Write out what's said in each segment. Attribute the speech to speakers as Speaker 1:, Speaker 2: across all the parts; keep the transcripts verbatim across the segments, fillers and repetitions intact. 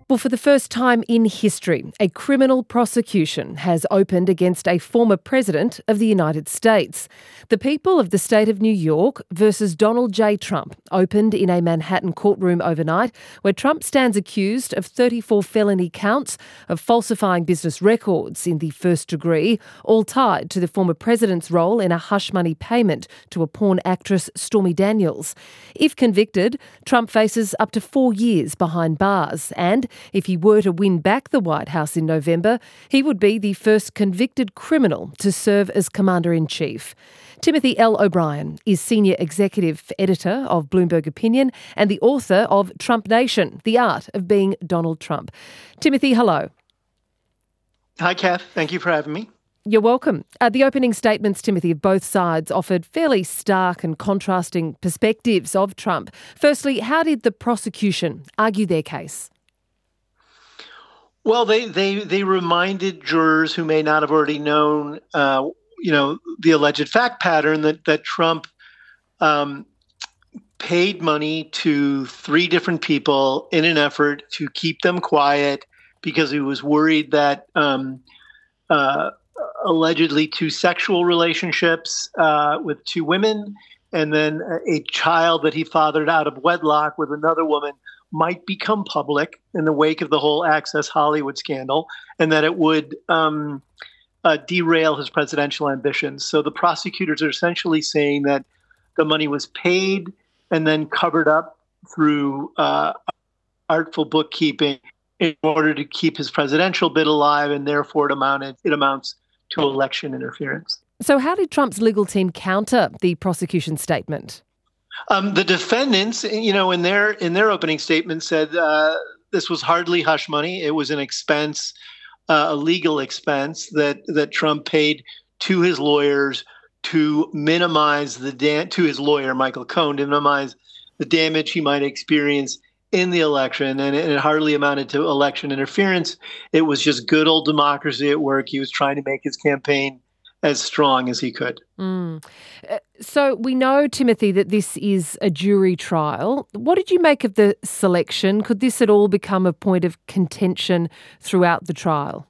Speaker 1: Well, for the first time in history, a criminal prosecution has opened against a former president of the United States. The people of the state of New York versus Donald J. Trump opened in a Manhattan courtroom overnight, where Trump stands accused of thirty-four felony counts of falsifying business records in the first degree, all tied to the former president's role in a hush money payment to a porn actress, Stormy Daniels. If convicted, Trump faces up to four years behind bars, and if he were to win back the White House in November, he would be the first convicted criminal to serve as Commander-in-Chief. Timothy L. O'Brien is Senior Executive Editor of Bloomberg Opinion and the author of Trump Nation, The Art of Being Donald Trump. Timothy, hello.
Speaker 2: Hi, Kath. Thank you for having me.
Speaker 1: You're welcome. Uh, the opening statements, Timothy, of both sides offered fairly stark and contrasting perspectives of Trump. Firstly, how did the prosecution argue their case?
Speaker 2: Well, they, they, they reminded jurors who may not have already known, uh, you know, the alleged fact pattern that, that Trump um, paid money to three different people in an effort to keep them quiet because he was worried that um, uh, allegedly two sexual relationships uh, with two women and then a child that he fathered out of wedlock with another woman might become public in the wake of the whole Access Hollywood scandal, and that it would um, uh, derail his presidential ambitions. So the prosecutors are essentially saying that the money was paid and then covered up through uh, artful bookkeeping in order to keep his presidential bid alive, and therefore it amounted it amounts to election interference.
Speaker 1: So how did Trump's legal team counter the prosecution statement?
Speaker 2: Um, the defendants, you know, in their in their opening statement said uh, this was hardly hush money. It was an expense, uh, a legal expense that that Trump paid to his lawyers to minimize the da- to his lawyer Michael Cohen to minimize the damage he might experience in the election, and it, and it hardly amounted to election interference. It was just good old democracy at work. He was trying to make his campaign as strong as he could.
Speaker 1: Mm. Uh, so we know, Timothy, that this is a jury trial. What did you make of the selection? Could this at all become a point of contention throughout the trial?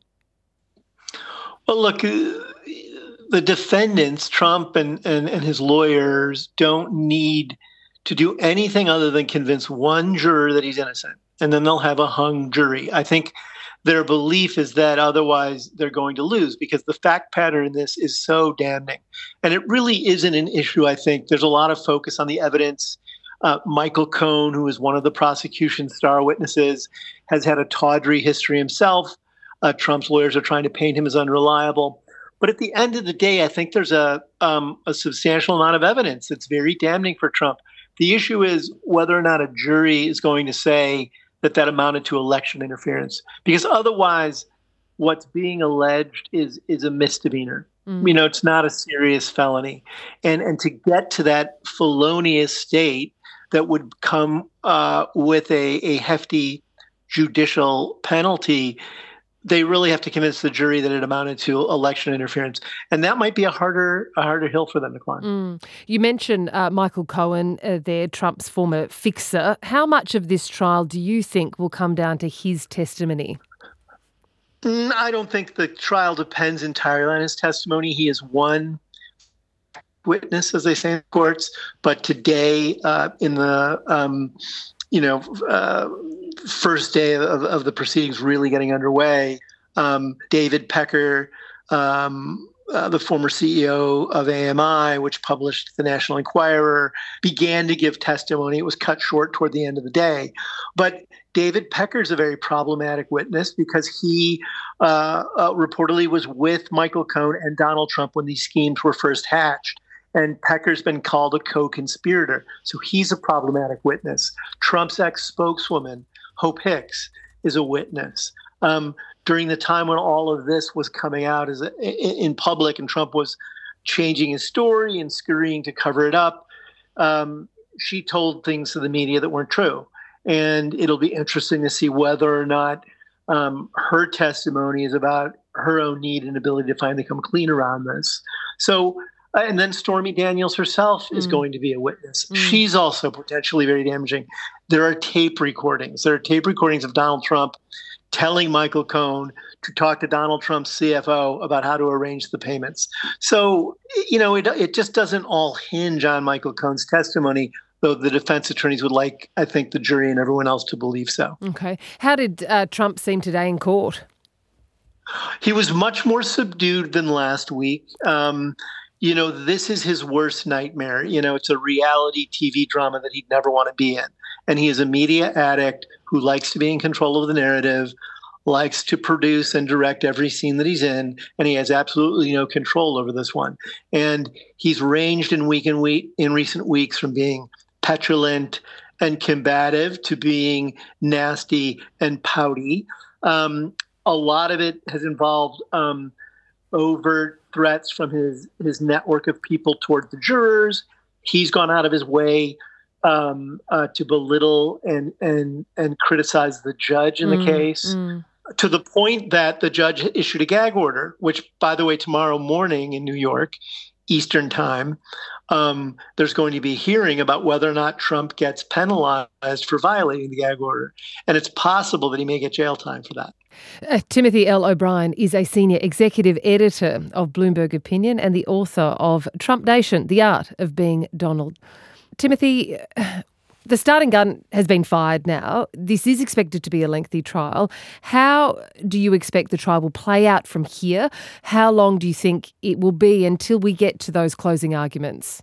Speaker 2: Well, look, uh, the defendants, Trump and, and, and his lawyers, don't need to do anything other than convince one juror that he's innocent, and then they'll have a hung jury. I think their belief is that otherwise they're going to lose because the fact pattern in this is so damning. And it really isn't an issue, I think. There's a lot of focus on the evidence. Uh, Michael Cohen, who is one of the prosecution's star witnesses, has had a tawdry history himself. Uh, Trump's lawyers are trying to paint him as unreliable. But at the end of the day, I think there's a, um, a substantial amount of evidence that's very damning for Trump. The issue is whether or not a jury is going to say that that amounted to election interference, because otherwise what's being alleged is is a misdemeanor. Mm. You know, it's not a serious felony. And and to get to that felonious state that would come uh, with a, a hefty judicial penalty, they really have to convince the jury that it amounted to election interference. And that might be a harder a harder hill for them to climb.
Speaker 1: Mm. You mentioned uh, Michael Cohen uh, there, Trump's former fixer. How much of this trial do you think will come down to his testimony?
Speaker 2: Mm, I don't think the trial depends entirely on his testimony. He is one witness, as they say in courts. But today, uh, in the, um, you know, uh, first day of, of the proceedings really getting underway, um, David Pecker, um, uh, the former C E O of A M I, which published the National Enquirer, began to give testimony. It was cut short toward the end of the day. But David Pecker is a very problematic witness because he uh, uh, reportedly was with Michael Cohen and Donald Trump when these schemes were first hatched. And Pecker's been called a co-conspirator. So he's a problematic witness. Trump's ex-spokeswoman, Hope Hicks, is a witness. Um, during the time when all of this was coming out as a, in public and Trump was changing his story and scurrying to cover it up, um, she told things to the media that weren't true. And it'll be interesting to see whether or not um, her testimony is about her own need and ability to finally come clean around this. So Uh, and then Stormy Daniels herself is
Speaker 1: Mm.
Speaker 2: going to be a witness.
Speaker 1: Mm.
Speaker 2: She's also potentially very damaging. There are tape recordings. There are tape recordings of Donald Trump telling Michael Cohen to talk to Donald Trump's C F O about how to arrange the payments. So, you know, it, it just doesn't all hinge on Michael Cohen's testimony, though the defense attorneys would like, I think, the jury and everyone else to believe so.
Speaker 1: Okay. How did uh, Trump seem today in court?
Speaker 2: He was much more subdued than last week. Um, you know, this is his worst nightmare. You know, it's a reality T V drama that he'd never want to be in. And he is a media addict who likes to be in control of the narrative, likes to produce and direct every scene that he's in, and he has absolutely no control over this one. And he's ranged in week and week in recent weeks from being petulant and combative to being nasty and pouty. Um, a lot of it has involved um, overt threats from his his network of people toward the jurors. He's gone out of his way um, uh, to belittle and and and criticize the judge in the
Speaker 1: Mm,
Speaker 2: case,
Speaker 1: mm.
Speaker 2: to the point that the judge issued a gag order, which, by the way, tomorrow morning in New York, Eastern time, um, there's going to be a hearing about whether or not Trump gets penalized for violating the gag order. And it's possible that he may get jail time for that.
Speaker 1: Uh, Timothy L. O'Brien is a senior executive editor of Bloomberg Opinion and the author of Trump Nation, The Art of Being Donald. Timothy, the starting gun has been fired now. This is expected to be a lengthy trial. How do you expect the trial will play out from here? How long do you think it will be until we get to those closing arguments?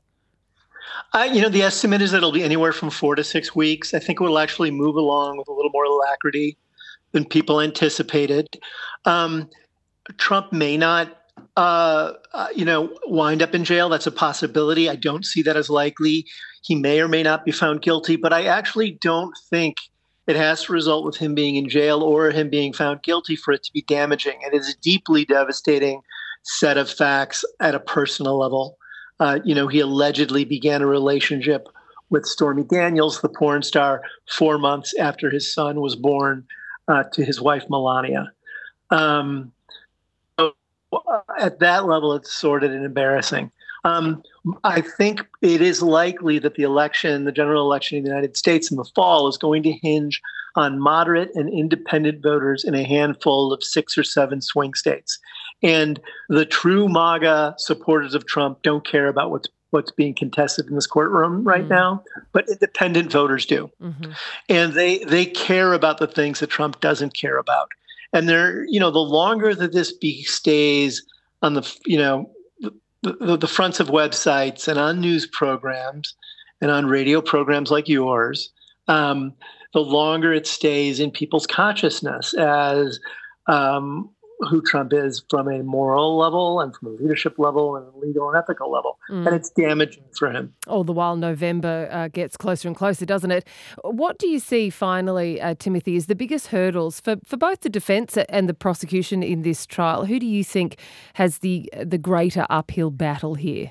Speaker 2: Uh, you know, the estimate is that it'll be anywhere from four to six weeks. I think it will actually move along with a little more alacrity than people anticipated. Um, Trump may not, uh, uh, you know, wind up in jail. That's a possibility. I don't see that as likely. He may or may not be found guilty, but I actually don't think it has to result with him being in jail or him being found guilty for it to be damaging. It is a deeply devastating set of facts at a personal level. Uh, you know, he allegedly began a relationship with Stormy Daniels, the porn star, four months after his son was born uh, to his wife, Melania. Um, so at that level, it's sordid and embarrassing. Um, I think it is likely that the election, the general election in the United States in the fall, is going to hinge on moderate and independent voters in a handful of six or seven swing states. And the true MAGA supporters of Trump don't care about what's what's being contested in this courtroom right mm-hmm. now, but independent voters do. Mm-hmm. And they they care about the things that Trump doesn't care about. And they're, you know, the longer that this be stays on the, you know, the, the fronts of websites and on news programs and on radio programs like yours, um, the longer it stays in people's consciousness as um, who Trump is from a moral level and from a leadership level and a legal and ethical level. Mm. And it's damaging for him.
Speaker 1: All the while November uh, gets closer and closer, doesn't it? What do you see finally, uh, Timothy, is the biggest hurdles for, for both the defence and the prosecution in this trial? Who do you think has the the greater uphill battle here?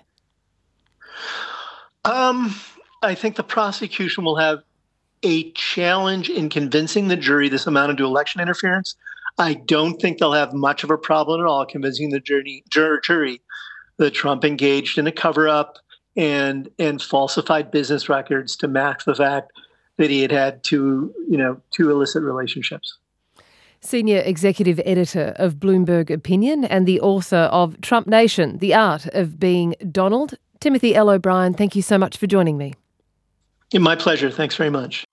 Speaker 2: Um, I think the prosecution will have a challenge in convincing the jury this amounted to election interference. I don't think they'll have much of a problem at all convincing the jury, jur- jury that Trump engaged in a cover-up and and falsified business records to mask the fact that he had had two, you know, two illicit relationships.
Speaker 1: Senior executive editor of Bloomberg Opinion and the author of Trump Nation, The Art of Being Donald, Timothy L. O'Brien, thank you so much for joining me.
Speaker 2: My pleasure. Thanks very much.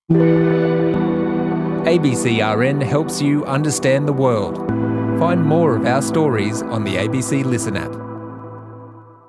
Speaker 3: A B C R N helps you understand the world. Find more of our stories on the A B C Listen app.